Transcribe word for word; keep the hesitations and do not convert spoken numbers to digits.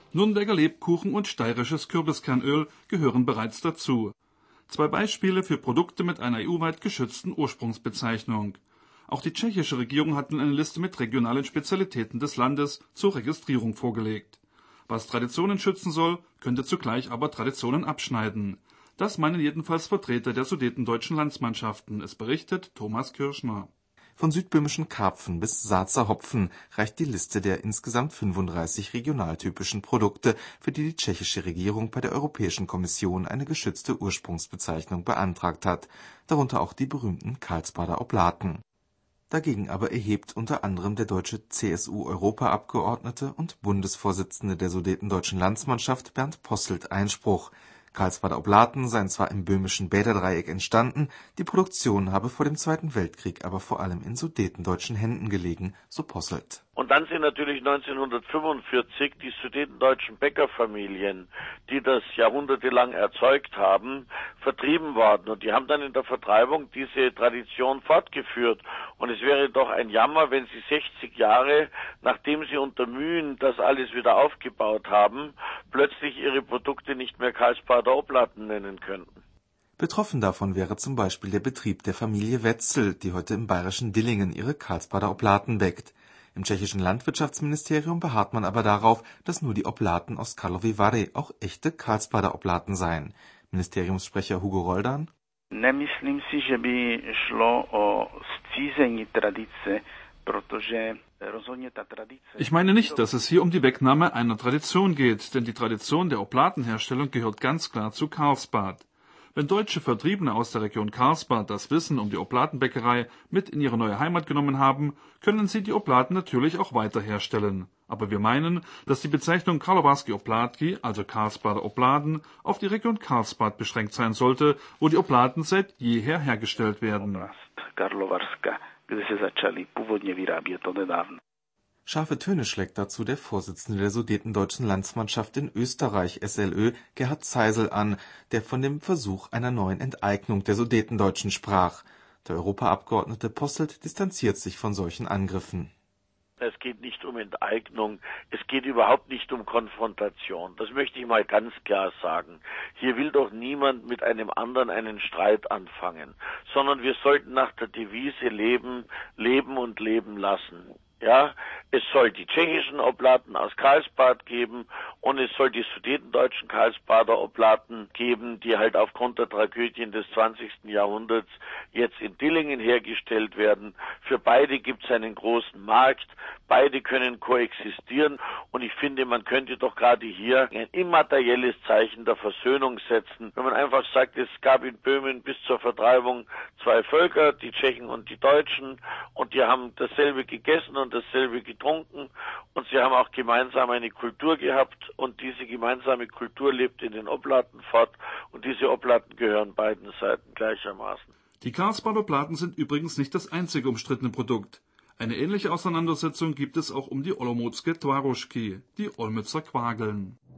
Nürnberger Lebkuchen und steirisches Kürbiskernöl gehören bereits dazu. Zwei Beispiele für Produkte mit einer E U-weit geschützten Ursprungsbezeichnung. Auch die tschechische Regierung hat nun eine Liste mit regionalen Spezialitäten des Landes zur Registrierung vorgelegt. Was Traditionen schützen soll, könnte zugleich aber Traditionen abschneiden. Das meinen jedenfalls Vertreter der sudetendeutschen Landsmannschaften. Es berichtet Thomas Kirschner. Von südböhmischen Karpfen bis Saazer Hopfen reicht die Liste der insgesamt fünfunddreißig regionaltypischen Produkte, für die die tschechische Regierung bei der Europäischen Kommission eine geschützte Ursprungsbezeichnung beantragt hat, darunter auch die berühmten Karlsbader Oblaten. Dagegen aber erhebt unter anderem der deutsche C S U-Europaabgeordnete und Bundesvorsitzende der sudetendeutschen Landsmannschaft Bernd Posselt Einspruch. Karlsbader Oblaten seien zwar im böhmischen Bäderdreieck entstanden, die Produktion habe vor dem Zweiten Weltkrieg aber vor allem in sudetendeutschen Händen gelegen, so Posselt. Und dann sind natürlich neunzehnhundertfünfundvierzig die sudetendeutschen Bäckerfamilien, die das jahrhundertelang erzeugt haben, vertrieben worden. Und die haben dann in der Vertreibung diese Tradition fortgeführt. Und es wäre doch ein Jammer, wenn sie sechzig Jahre, nachdem sie unter Mühen das alles wieder aufgebaut haben, plötzlich ihre Produkte nicht mehr Karlsbader Oblaten nennen könnten. Betroffen davon wäre zum Beispiel der Betrieb der Familie Wetzel, die heute im bayerischen Dillingen ihre Karlsbader Oblaten bäckt. Im tschechischen Landwirtschaftsministerium beharrt man aber darauf, dass nur die Oblaten aus Karlovy Vary auch echte Karlsbader Oblaten seien. Ministeriumssprecher Hugo Roldan: Nemyslím si, že by šlo o zcízení tradice, protože rozhodně ta tradice. Ich meine nicht, dass es hier um die Wegnahme einer Tradition geht, denn die Tradition der Oblatenherstellung gehört ganz klar zu Karlsbad. Wenn deutsche Vertriebene aus der Region Karlsbad das Wissen um die Oblatenbäckerei mit in ihre neue Heimat genommen haben, können sie die Oblaten natürlich auch weiter herstellen. Aber wir meinen, dass die Bezeichnung Karlovarský oplátky, also Karlsbader Obladen, auf die Region Karlsbad beschränkt sein sollte, wo die Oblaten seit jeher hergestellt werden. Karlovarska, kde se začaly původně vyrábět nedávno. Scharfe Töne schlägt dazu der Vorsitzende der sudetendeutschen Landsmannschaft in Österreich, S L Ö, Gerhard Zeisel, an, der von dem Versuch einer neuen Enteignung der Sudetendeutschen sprach. Der Europaabgeordnete Posselt distanziert sich von solchen Angriffen. Es geht nicht um Enteignung, es geht überhaupt nicht um Konfrontation. Das möchte ich mal ganz klar sagen. Hier will doch niemand mit einem anderen einen Streit anfangen, sondern wir sollten nach der Devise leben, leben und leben lassen. Ja, es soll die tschechischen Oblaten aus Karlsbad geben und es soll die sudetendeutschen Karlsbader Oblaten geben, die halt aufgrund der Tragödien des zwanzigsten Jahrhunderts jetzt in Dillingen hergestellt werden. Für beide gibt es einen großen Markt, beide können koexistieren und ich finde, man könnte doch gerade hier ein immaterielles Zeichen der Versöhnung setzen, wenn man einfach sagt, es gab in Böhmen bis zur Vertreibung zwei Völker, die Tschechen und die Deutschen, und die haben dasselbe gegessen und dasselbe getrunken und sie haben auch gemeinsam eine Kultur gehabt und diese gemeinsame Kultur lebt in den Oblaten fort und diese Oblaten gehören beiden Seiten gleichermaßen. Die Karlsbader Oblaten sind übrigens nicht das einzige umstrittene Produkt. Eine ähnliche Auseinandersetzung gibt es auch um die Olomoucké twarožky, die Olmützer Quageln.